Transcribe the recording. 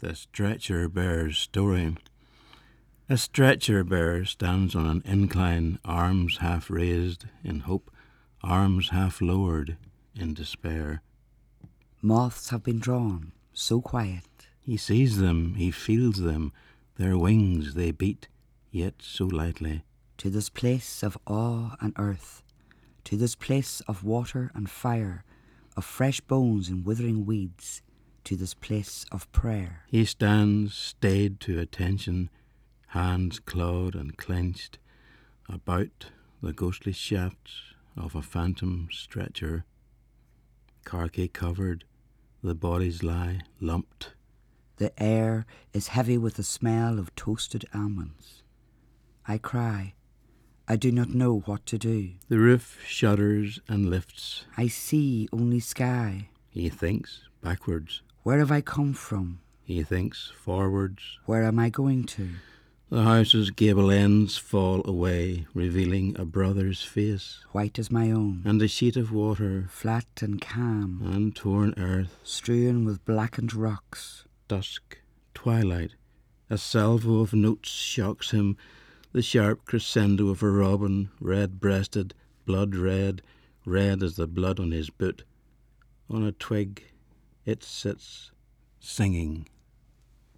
The Stretcher Bearer's Story. A stretcher bearer stands on an incline, arms half raised in hope, arms half lowered in despair. Moths have been drawn, so quiet. He sees them, he feels them, their wings they beat, yet so lightly. To this place of awe and earth, to this place of water and fire, of fresh bones and withering weeds, to this place of prayer. He stands, stayed to attention, hands clawed and clenched, about the ghostly shafts of a phantom stretcher. Khaki covered, the bodies lie lumped. The air is heavy with the smell of toasted almonds. I cry. I do not know what to do. The roof shudders and lifts. I see only sky. He thinks backwards. Where have I come from? He thinks forwards. Where am I going to? The house's gable ends fall away, revealing a brother's face, White as my own, and a sheet of water, flat and calm, and torn earth, strewn with blackened rocks. Dusk, twilight, a salvo of notes shocks him, the sharp crescendo of a robin, red-breasted, blood red, red as the blood on his boot. On a twig it sits, singing.